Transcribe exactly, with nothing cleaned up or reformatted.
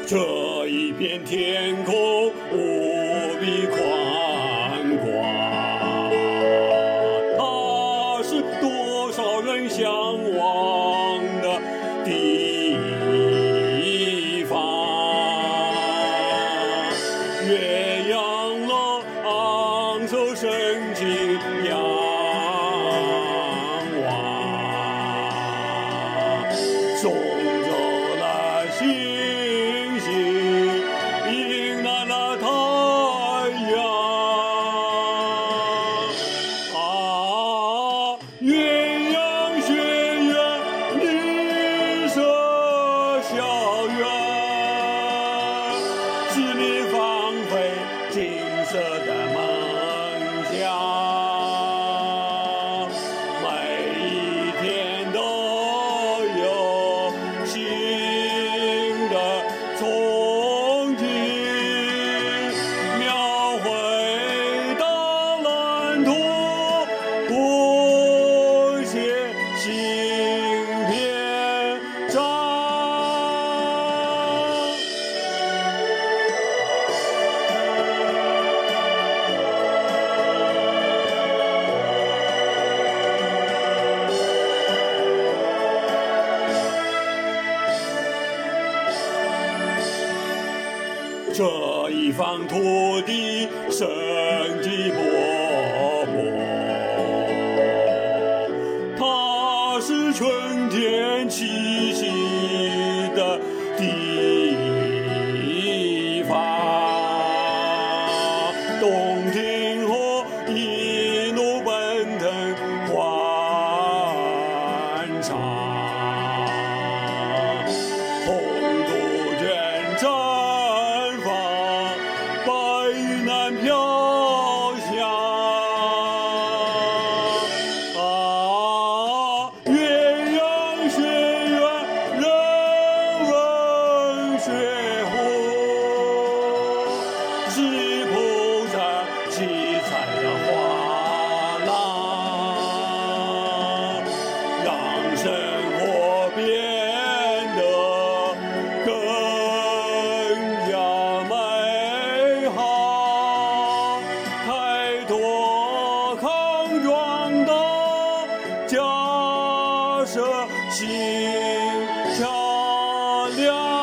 这一片天空无比宽广，它是多少人向往的地方。岳阳楼昂首深情仰望，送走了星星，迎来了太阳。啊，岳阳学院绿色校园，是你放飞金色的梦想，每一天都有新的憧憬，描绘大蓝图，谱写新篇章。这一方土地生机勃勃，它是春天气息的地方。洞庭湖一路奔腾欢畅，红杜鹃绽放，白云南飘香。啊，岳阳学院人文学府，是铺上七彩的画廊，让生活变得更加美好，开拓康庄道，架设新桥梁。